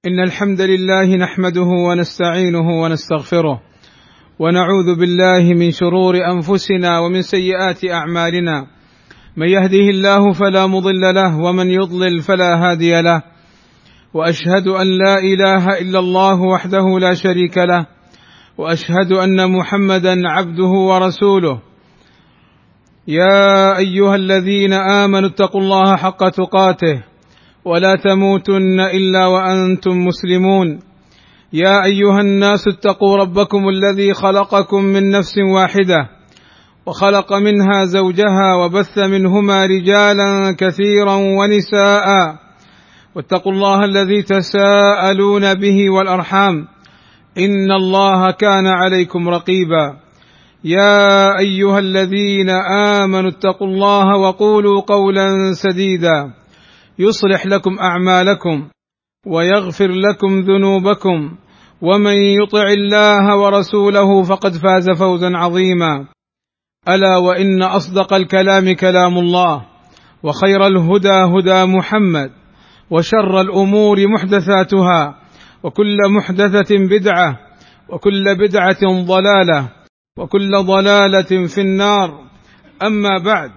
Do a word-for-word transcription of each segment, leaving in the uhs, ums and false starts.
إن الحمد لله نحمده ونستعينه ونستغفره ونعوذ بالله من شرور أنفسنا ومن سيئات أعمالنا. من يهده الله فلا مضل له ومن يضلل فلا هادي له، وأشهد أن لا إله إلا الله وحده لا شريك له، وأشهد أن محمدا عبده ورسوله. يا أيها الذين آمنوا اتقوا الله حق تقاته ولا تموتن إلا وأنتم مسلمون. يا أيها الناس اتقوا ربكم الذي خلقكم من نفس واحدة وخلق منها زوجها وبث منهما رجالا كثيرا ونساء، واتقوا الله الذي تساءلون به والأرحام إن الله كان عليكم رقيبا. يا أيها الذين آمنوا اتقوا الله وقولوا قولا سديدا يصلح لكم أعمالكم ويغفر لكم ذنوبكم، ومن يطع الله ورسوله فقد فاز فوزا عظيما. ألا وإن أصدق الكلام كلام الله، وخير الهدى هدى محمد، وشر الأمور محدثاتها، وكل محدثة بدعة، وكل بدعة ضلالة، وكل ضلالة في النار. أما بعد،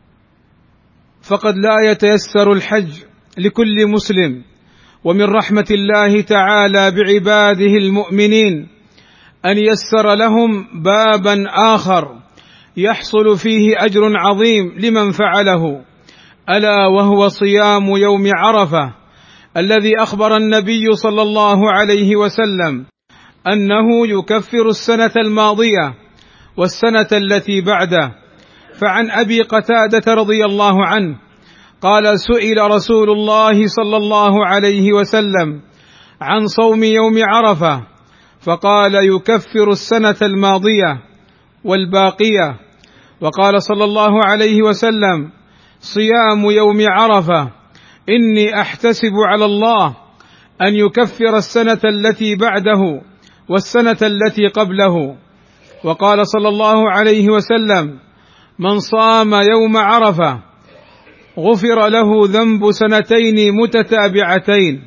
فقد لا يتيسر الحج لكل مسلم، ومن رحمة الله تعالى بعباده المؤمنين أن يسر لهم بابا آخر يحصل فيه أجر عظيم لمن فعله، ألا وهو صيام يوم عرفة، الذي أخبر النبي صلى الله عليه وسلم أنه يكفر السنة الماضية والسنة التي بعده. فعن أبي قتادة رضي الله عنه قال: سئل رسول الله صلى الله عليه وسلم عن صوم يوم عرفة فقال: يكفر السنة الماضية والباقية. وقال صلى الله عليه وسلم: صيام يوم عرفة إني أحتسب على الله أن يكفر السنة التي بعده والسنة التي قبله. وقال صلى الله عليه وسلم: من صام يوم عرفة غفر له ذنب سنتين متتابعتين.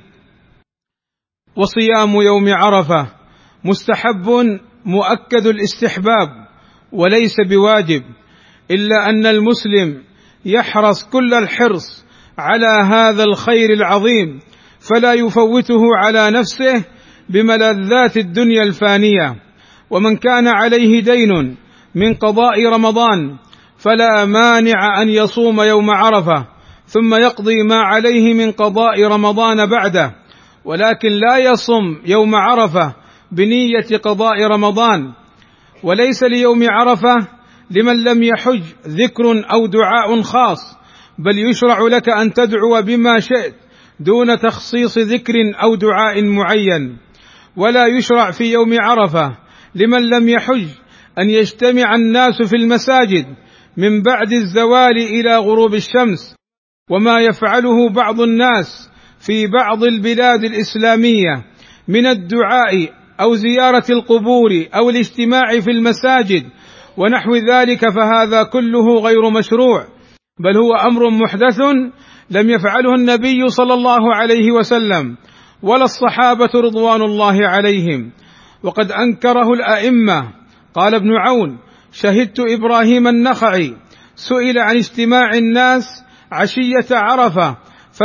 وصيام يوم عرفة مستحب مؤكد الاستحباب وليس بواجب، إلا أن المسلم يحرص كل الحرص على هذا الخير العظيم، فلا يفوته على نفسه بملذات الدنيا الفانية. ومن كان عليه دين من قضاء رمضان فلا مانع أن يصوم يوم عرفة ثم يقضي ما عليه من قضاء رمضان بعده، ولكن لا يصم يوم عرفة بنية قضاء رمضان. وليس ليوم عرفة لمن لم يحج ذكر أو دعاء خاص، بل يشرع لك أن تدعو بما شئت دون تخصيص ذكر أو دعاء معين. ولا يشرع في يوم عرفة لمن لم يحج أن يجتمع الناس في المساجد من بعد الزوال إلى غروب الشمس، وما يفعله بعض الناس في بعض البلاد الإسلامية من الدعاء أو زيارة القبور أو الاجتماع في المساجد ونحو ذلك، فهذا كله غير مشروع، بل هو أمر محدث لم يفعله النبي صلى الله عليه وسلم ولا الصحابة رضوان الله عليهم، وقد أنكره الأئمة. قال ابن عون: شهدت إبراهيم النخعي سئل عن اجتماع الناس عشية عرفة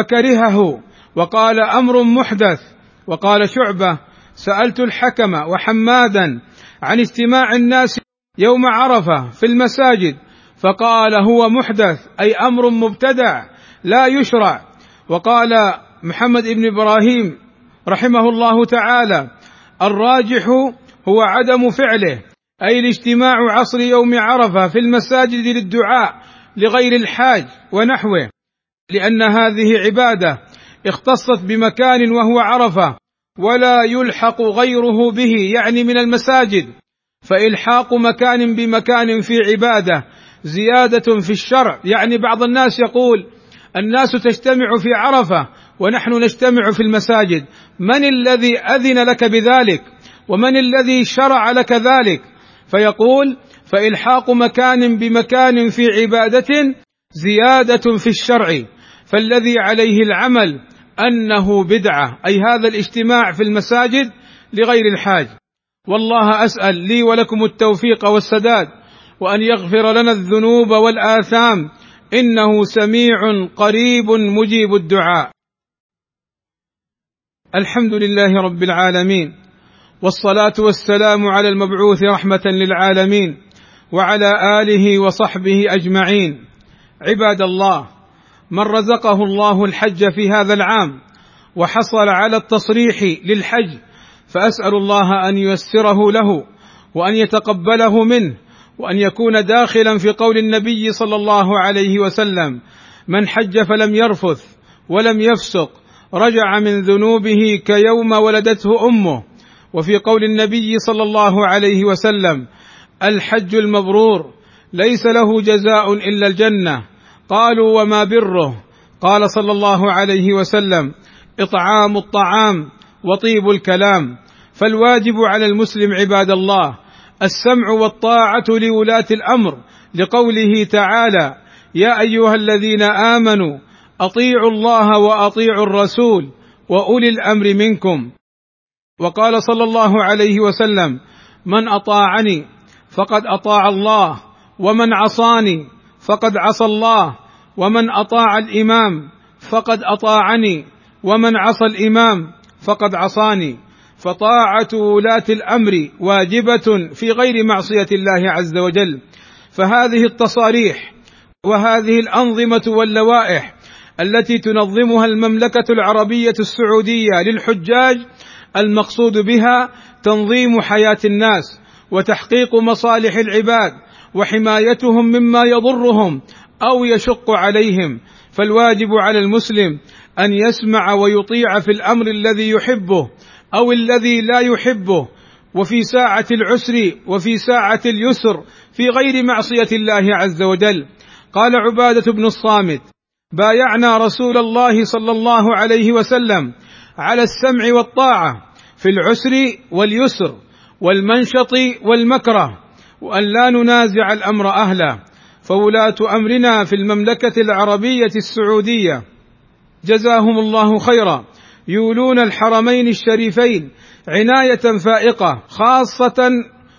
فكرهه وقال: أمر محدث. وقال شعبة: سألت الحكم وحمادا عن اجتماع الناس يوم عرفة في المساجد فقال: هو محدث، أي أمر مبتدع لا يشرع. وقال محمد بن إبراهيم رحمه الله تعالى: الراجح هو عدم فعله، أي الاجتماع عصر يوم عرفة في المساجد للدعاء لغير الحاج ونحوه، لأن هذه عبادة اختصت بمكان وهو عرفة، ولا يلحق غيره به، يعني من المساجد. فإلحاق مكان بمكان في عبادة زيادة في الشرع. يعني بعض الناس يقول: الناس تجتمع في عرفة ونحن نجتمع في المساجد. من الذي أذن لك بذلك؟ ومن الذي شرع لك ذلك؟ فيقول: فإلحاق مكان بمكان في عبادة زيادة في الشرع، فالذي عليه العمل أنه بدعة، أي هذا الاجتماع في المساجد لغير الحاج. والله أسأل لي ولكم التوفيق والسداد، وأن يغفر لنا الذنوب والآثام، إنه سميع قريب مجيب الدعاء. الحمد لله رب العالمين، والصلاة والسلام على المبعوث رحمة للعالمين، وعلى آله وصحبه أجمعين. عباد الله، من رزقه الله الحج في هذا العام وحصل على التصريح للحج، فأسأل الله أن ييسره له وأن يتقبله منه، وأن يكون داخلا في قول النبي صلى الله عليه وسلم: من حج فلم يرفث ولم يفسق رجع من ذنوبه كيوم ولدته أمه. وفي قول النبي صلى الله عليه وسلم: الحج المبرور ليس له جزاء إلا الجنة. قالوا: وما بره؟ قال صلى الله عليه وسلم: إطعام الطعام وطيب الكلام. فالواجب على المسلم عباد الله السمع والطاعة لولاة الأمر، لقوله تعالى: يا أيها الذين آمنوا أطيعوا الله وأطيعوا الرسول وأولي الأمر منكم. وقال صلى الله عليه وسلم: من أطاعني فقد أطاع الله، ومن عصاني فقد عصى الله، ومن أطاع الإمام فقد أطاعني، ومن عصى الإمام فقد عصاني. فطاعة ولاة الأمر واجبة في غير معصية الله عز وجل. فهذه التصاريح وهذه الأنظمة واللوائح التي تنظمها المملكة العربية السعودية للحجاج، المقصود بها تنظيم حياة الناس وتحقيق مصالح العباد وحمايتهم مما يضرهم أو يشق عليهم. فالواجب على المسلم أن يسمع ويطيع في الأمر الذي يحبه أو الذي لا يحبه، وفي ساعة العسر وفي ساعة اليسر، في غير معصية الله عز وجل. قال عبادة بن الصامت: بايعنا رسول الله صلى الله عليه وسلم على السمع والطاعة في العسر واليسر والمنشط والمكره، وأن لا ننازع الأمر أهله. فولاة أمرنا في المملكة العربية السعودية جزاهم الله خيرا يولون الحرمين الشريفين عناية فائقة خاصة،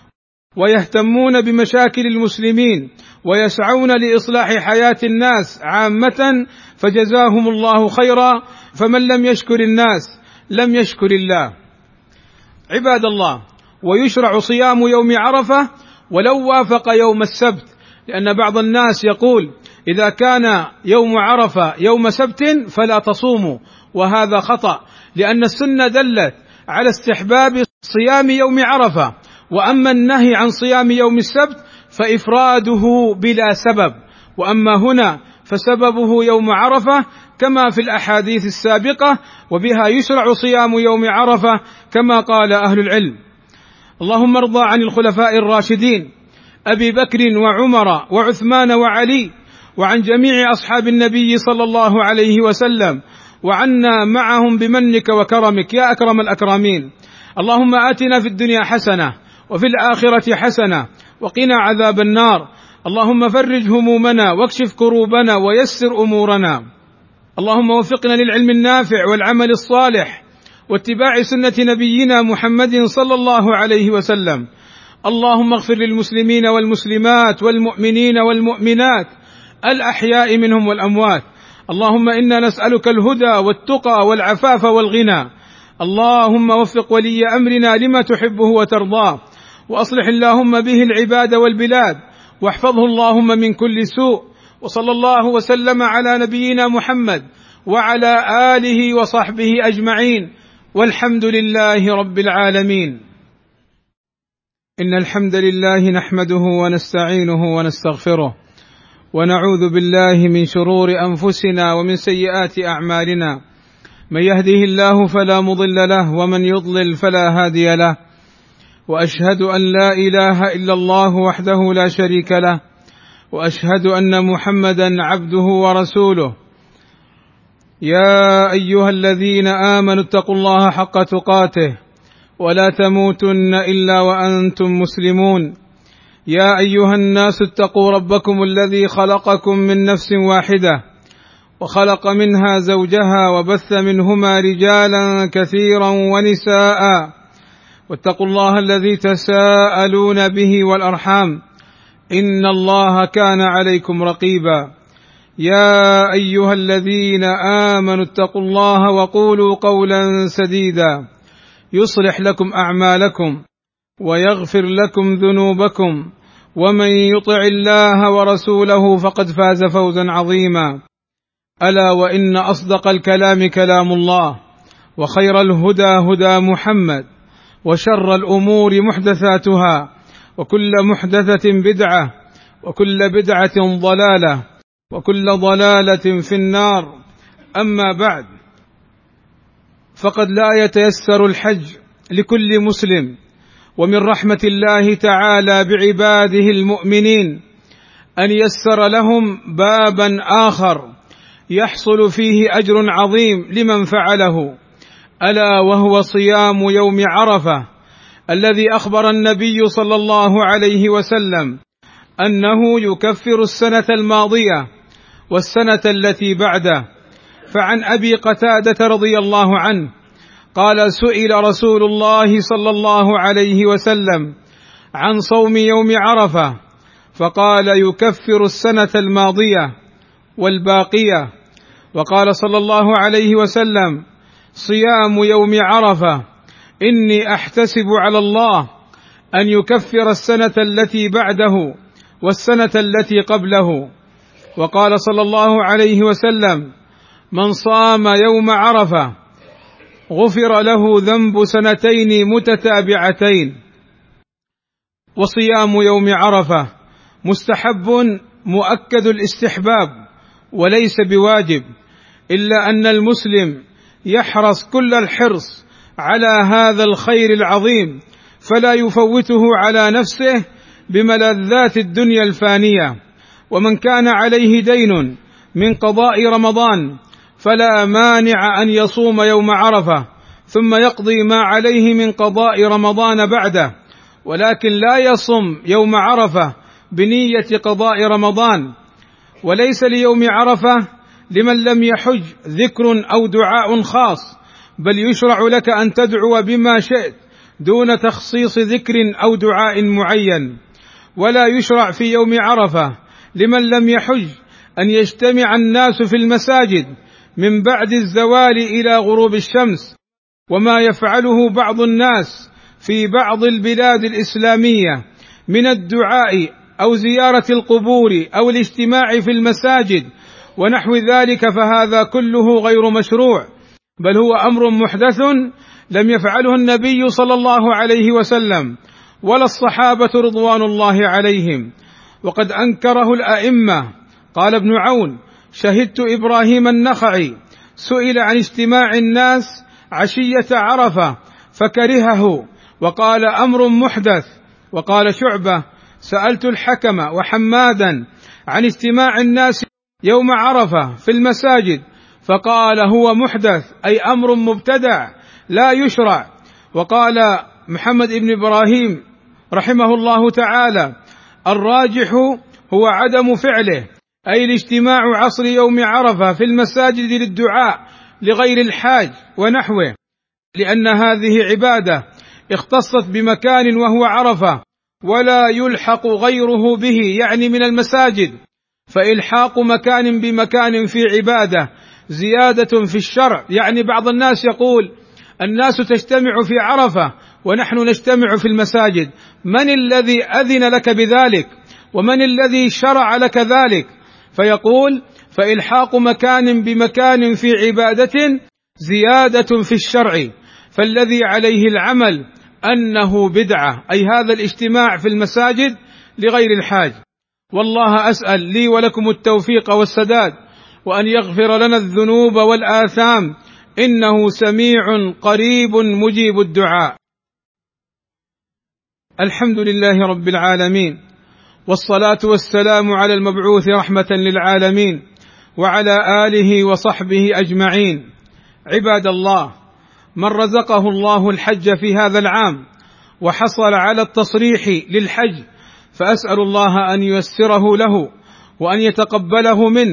ويهتمون بمشاكل المسلمين ويسعون لإصلاح حياة الناس عامة، فجزاهم الله خيرا. فمن لم يشكر الناس لم يشكر الله. عباد الله، ويشرع صيام يوم عرفة ولو وافق يوم السبت، لأن بعض الناس يقول: إذا كان يوم عرفة يوم سبت فلا تصوموا، وهذا خطأ، لأن السنة دلت على استحباب صيام يوم عرفة، وأما النهي عن صيام يوم السبت فإفراده بلا سبب، وأما هنا فسببه يوم عرفة كما في الأحاديث السابقة، وبها يشرع صيام يوم عرفة كما قال أهل العلم. اللهم ارضى عن الخلفاء الراشدين أبي بكر وعمر وعثمان وعلي، وعن جميع أصحاب النبي صلى الله عليه وسلم، وعنا معهم بمنك وكرمك يا أكرم الأكرمين. اللهم آتنا في الدنيا حسنة وفي الآخرة حسنة وقنا عذاب النار. اللهم فرج همومنا واكشف كروبنا ويسر أمورنا. اللهم وفقنا للعلم النافع والعمل الصالح واتباع سنة نبينا محمد صلى الله عليه وسلم. اللهم اغفر للمسلمين والمسلمات والمؤمنين والمؤمنات الأحياء منهم والأموات. اللهم إنا نسألك الهدى والتقى والعفاف والغنى. اللهم وفق ولي أمرنا لما تحبه وترضاه، وأصلح اللهم به العباد والبلاد، واحفظه اللهم من كل سوء. وصلى الله وسلم على نبينا محمد وعلى آله وصحبه أجمعين، والحمد لله رب العالمين. إن الحمد لله نحمده ونستعينه ونستغفره، ونعوذ بالله من شرور أنفسنا ومن سيئات أعمالنا. من يهده الله فلا مضل له، ومن يضلل فلا هادي له. وأشهد أن لا إله إلا الله وحده لا شريك له، وأشهد أن محمدا عبده ورسوله. يا أيها الذين آمنوا اتقوا الله حق تقاته ولا تموتن إلا وأنتم مسلمون. يا أيها الناس اتقوا ربكم الذي خلقكم من نفس واحدة وخلق منها زوجها وبث منهما رجالا كثيرا ونساء واتقوا الله الذي تساءلون به والأرحام إن الله كان عليكم رقيبا يا أيها الذين آمنوا اتقوا الله وقولوا قولا سديدا يصلح لكم أعمالكم ويغفر لكم ذنوبكم ومن يطع الله ورسوله فقد فاز فوزا عظيما ألا وإن أصدق الكلام كلام الله وخير الهدى هدى محمد وشر الأمور محدثاتها وكل محدثة بدعة وكل بدعة ضلالة وكل ضلالة في النار. أما بعد، فقد لا يتيسر الحج لكل مسلم، ومن رحمة الله تعالى بعباده المؤمنين أن يسر لهم بابا آخر يحصل فيه أجر عظيم لمن فعله، ألا وهو صيام يوم عرفة الذي أخبر النبي صلى الله عليه وسلم أنه يكفر السنة الماضية والسنة التي بعده. فعن أبي قتادة رضي الله عنه قال: سئل رسول الله صلى الله عليه وسلم عن صوم يوم عرفة فقال: يكفر السنة الماضية والباقية. وقال صلى الله عليه وسلم: صيام يوم عرفة إني أحتسب على الله أن يكفر السنة التي بعده والسنة التي قبله. وقال صلى الله عليه وسلم: من صام يوم عرفة غفر له ذنب سنتين متتابعتين. وصيام يوم عرفة مستحب مؤكد الاستحباب وليس بواجب، إلا أن المسلم يحرص كل الحرص على هذا الخير العظيم فلا يفوته على نفسه بملذات الدنيا الفانية. ومن كان عليه دين من قضاء رمضان فلا مانع أن يصوم يوم عرفة ثم يقضي ما عليه من قضاء رمضان بعده، ولكن لا يصم يوم عرفة بنية قضاء رمضان. وليس ليوم عرفة لمن لم يحج ذكر أو دعاء خاص، بل يشرع لك أن تدعو بما شئت دون تخصيص ذكر أو دعاء معين. ولا يشرع في يوم عرفة لمن لم يحج أن يجتمع الناس في المساجد من بعد الزوال إلى غروب الشمس، وما يفعله بعض الناس في بعض البلاد الإسلامية من الدعاء أو زيارة القبور أو الاجتماع في المساجد ونحو ذلك، فهذا كله غير مشروع، بل هو أمر محدث لم يفعله النبي صلى الله عليه وسلم ولا الصحابة رضوان الله عليهم، وقد أنكره الأئمة. قال ابن عون: شهدت إبراهيم النخعي سئل عن اجتماع الناس عشية عرفة فكرهه وقال: أمر محدث. وقال شعبة: سألت الحكم وحمادا عن اجتماع الناس يوم عرفة في المساجد فقال: هو محدث، أي أمر مبتدع لا يشرع. وقال محمد بن إبراهيم رحمه الله تعالى: الراجح هو عدم فعله، أي الاجتماع عصر يوم عرفة في المساجد للدعاء لغير الحاج ونحوه، لأن هذه عبادة اختصت بمكان وهو عرفة ولا يلحق غيره به، يعني من المساجد. فإلحاق مكان بمكان في عبادة زيادة في الشرع. يعني بعض الناس يقول: الناس تجتمع في عرفة ونحن نجتمع في المساجد، من الذي أذن لك بذلك؟ ومن الذي شرع لك ذلك؟ فيقول: فإلحاق مكان بمكان في عبادة زيادة في الشرع، فالذي عليه العمل أنه بدعة، أي هذا الاجتماع في المساجد لغير الحاج. والله أسأل لي ولكم التوفيق والسداد، وأن يغفر لنا الذنوب والآثام، إنه سميع قريب مجيب الدعاء. الحمد لله رب العالمين، والصلاة والسلام على المبعوث رحمة للعالمين وعلى آله وصحبه أجمعين. عباد الله، من رزقه الله الحج في هذا العام وحصل على التصريح للحج فأسأل الله أن ييسره له وأن يتقبله منه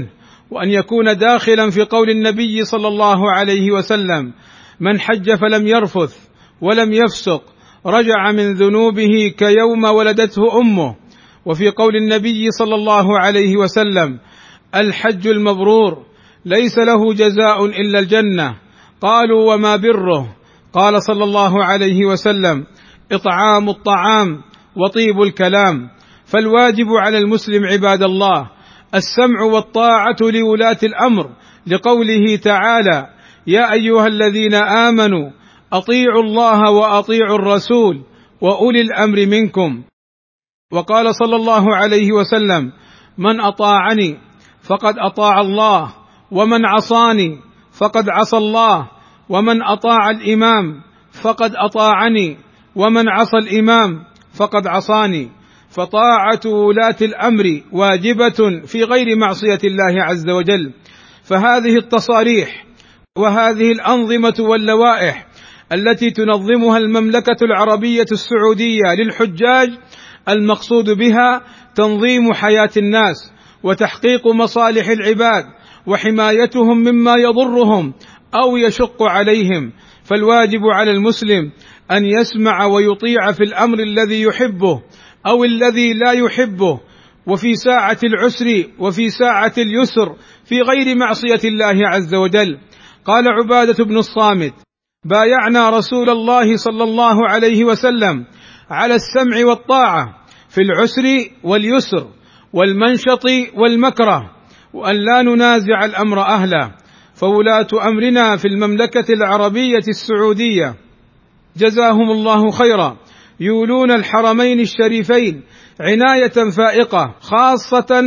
وأن يكون داخلا في قول النبي صلى الله عليه وسلم: من حج فلم يرفث ولم يفسق رجع من ذنوبه كيوم ولدته أمه. وفي قول النبي صلى الله عليه وسلم: الحج المبرور ليس له جزاء إلا الجنة. قالوا: وما بره؟ قال صلى الله عليه وسلم: إطعام الطعام وطيب الكلام. فالواجب على المسلم عباد الله السمع والطاعة لولاة الأمر، لقوله تعالى: يا أيها الذين آمنوا أطيعوا الله وأطيعوا الرسول وأولي الأمر منكم. وقال صلى الله عليه وسلم: من أطاعني فقد أطاع الله، ومن عصاني فقد عصى الله، ومن أطاع الإمام فقد أطاعني، ومن عصى الإمام فقد عصاني. فطاعة ولاة الأمر واجبة في غير معصية الله عز وجل. فهذه التصاريح وهذه الأنظمة واللوائح التي تنظمها المملكة العربية السعودية للحجاج المقصود بها تنظيم حياة الناس وتحقيق مصالح العباد وحمايتهم مما يضرهم أو يشق عليهم. فالواجب على المسلم أن يسمع ويطيع في الأمر الذي يحبه أو الذي لا يحبه، وفي ساعة العسر وفي ساعة اليسر، في غير معصية الله عز وجل. قال عبادة بن الصامت: بايعنا رسول الله صلى الله عليه وسلم على السمع والطاعة في العسر واليسر والمنشط والمكره، وأن لا ننازع الأمر أهله. فولاة أمرنا في المملكة العربية السعودية جزاهم الله خيرا يولون الحرمين الشريفين عناية فائقة خاصة،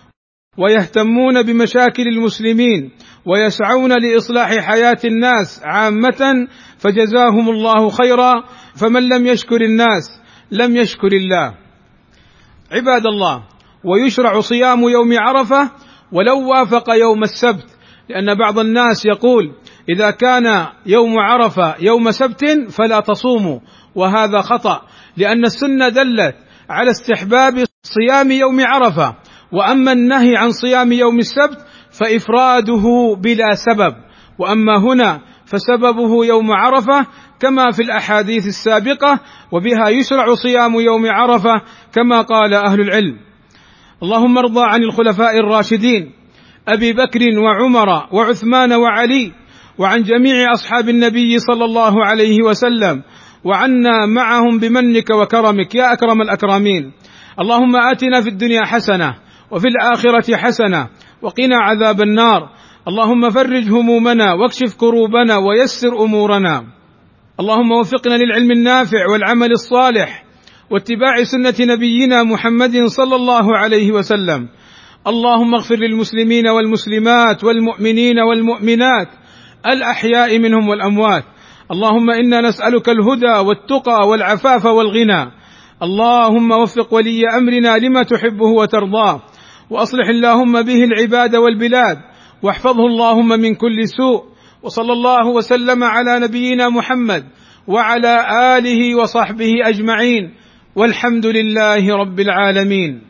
ويهتمون بمشاكل المسلمين ويسعون لإصلاح حياة الناس عامة، فجزاهم الله خيرا. فمن لم يشكر الناس لم يشكر الله. عباد الله، ويشرع صيام يوم عرفة ولو وافق يوم السبت، لأن بعض الناس يقول: إذا كان يوم عرفة يوم سبت فلا تصوموا، وهذا خطأ، لأن السنة دلت على استحباب صيام يوم عرفة، وأما النهي عن صيام يوم السبت فإفراده بلا سبب، وأما هنا فسببه يوم عرفة كما في الأحاديث السابقة، وبها يشرع صيام يوم عرفة كما قال أهل العلم. اللهم ارضى عن الخلفاء الراشدين أبي بكر وعمر وعثمان وعلي، وعن جميع أصحاب النبي صلى الله عليه وسلم، وعنا معهم بمنك وكرمك يا أكرم الأكرمين. اللهم آتنا في الدنيا حسنة وفي الآخرة حسنة وقنا عذاب النار. اللهم فرج همومنا واكشف كروبنا ويسر أمورنا. اللهم وفقنا للعلم النافع والعمل الصالح واتباع سنة نبينا محمد صلى الله عليه وسلم. اللهم اغفر للمسلمين والمسلمات والمؤمنين والمؤمنات الأحياء منهم والأموات. اللهم إنا نسألك الهدى والتقى والعفاف والغنى. اللهم وفق ولي أمرنا لما تحبه وترضاه، وأصلح اللهم به العباد والبلاد، واحفظه اللهم من كل سوء. وصلى الله وسلم على نبينا محمد وعلى آله وصحبه أجمعين، والحمد لله رب العالمين.